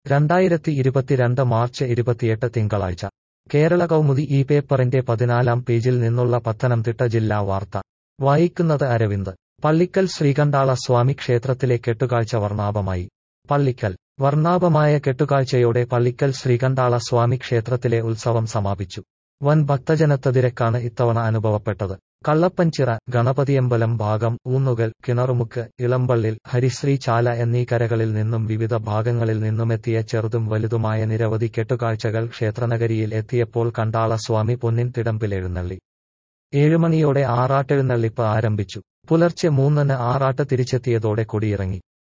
2022 March 28 തിങ്കളാഴ്ച കേരള കൗമുദി ഈ പേപ്പറിന്റെ 14-ാം പേജിൽ നിന്നുള്ള പത്തനംതിട്ട ജില്ലാ വാർത്ത വായിക്കുന്നത് അരവിന്ദ്. പള്ളിക്കൽ ശ്രീകണ്ഠാള സ്വാമി ക്ഷേത്രത്തിലെ കെട്ടുകാഴ്ച വർണ്ണാഭമായി. പള്ളിക്കൽ വർണ്ണാഭമായ കെട്ടുകാഴ്ചയോടെ പള്ളിക്കൽ ശ്രീകണ്ഠാള സ്വാമി ക്ഷേത്രത്തിലെ ഉത്സവം സമാപിച്ചു. വൻ ഭക്തജനത്തതിരക്കാണ് ഇത്തവണ അനുഭവപ്പെട്ടത്. കള്ളപ്പഞ്ചിറ, ഗണപതിയമ്പലം ഭാഗം, ഊന്നുകൽ, കിണറുമുക്ക്, ഇളമ്പള്ളിൽ, ഹരിശ്രീ ചാല എന്നീ കരകളിൽ നിന്നും വിവിധ ഭാഗങ്ങളിൽ നിന്നുമെത്തിയ ചെറുതും വലുതുമായ നിരവധി കെട്ടുകാഴ്ചകൾ ക്ഷേത്രനഗരിയിൽ എത്തിയപ്പോൾ കണ്ഠാള സ്വാമി പൊന്നിൻ തിടമ്പിലെഴുന്നള്ളി. 7 മണിയോടെ ആറാട്ടെഴുന്നള്ളിപ്പ് ആരംഭിച്ചു. പുലർച്ചെ 3-ന് ആറാട്ട് തിരിച്ചെത്തിയതോടെ കൊടിയിറങ്ങി.